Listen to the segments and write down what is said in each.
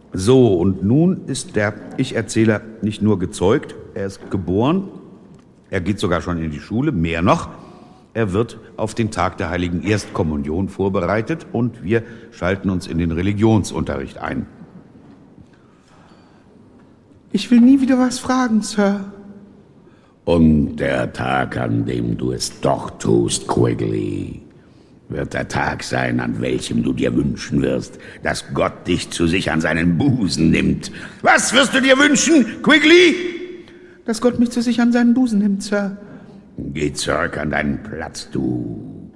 So, und nun ist der Ich-Erzähler nicht nur gezeugt, er ist geboren, er geht sogar schon in die Schule, mehr noch, er wird auf den Tag der heiligen Erstkommunion vorbereitet und wir schalten uns in den Religionsunterricht ein. Ich will nie wieder was fragen, Sir. Und der Tag, an dem du es doch tust, Quigley, wird der Tag sein, an welchem du dir wünschen wirst, dass Gott dich zu sich an seinen Busen nimmt. Was wirst du dir wünschen, Quigley? Dass Gott mich zu sich an seinen Busen nimmt, Sir. Geh zurück an deinen Platz, du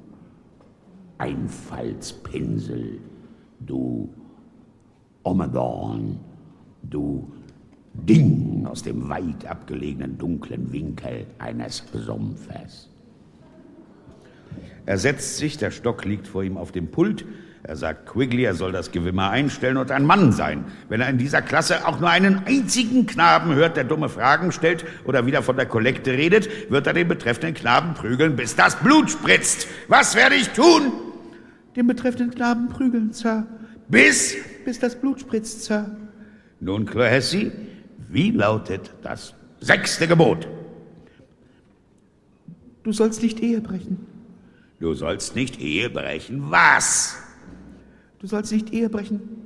Einfallspinsel, du Omadorn, du Ding aus dem weit abgelegenen dunklen Winkel eines Sumpfes. Er setzt sich, der Stock liegt vor ihm auf dem Pult. Er sagt Quigley, er soll das Gewimmer einstellen und ein Mann sein. Wenn er in dieser Klasse auch nur einen einzigen Knaben hört, der dumme Fragen stellt oder wieder von der Kollekte redet, wird er den betreffenden Knaben prügeln, bis das Blut spritzt. Was werde ich tun? Den betreffenden Knaben prügeln, Sir. Bis das Blut spritzt, Sir. Nun, Clohessy, wie lautet das 6. Gebot? Du sollst nicht Ehe brechen. Du sollst nicht Ehe brechen. Was? Du sollst nicht Ehe brechen.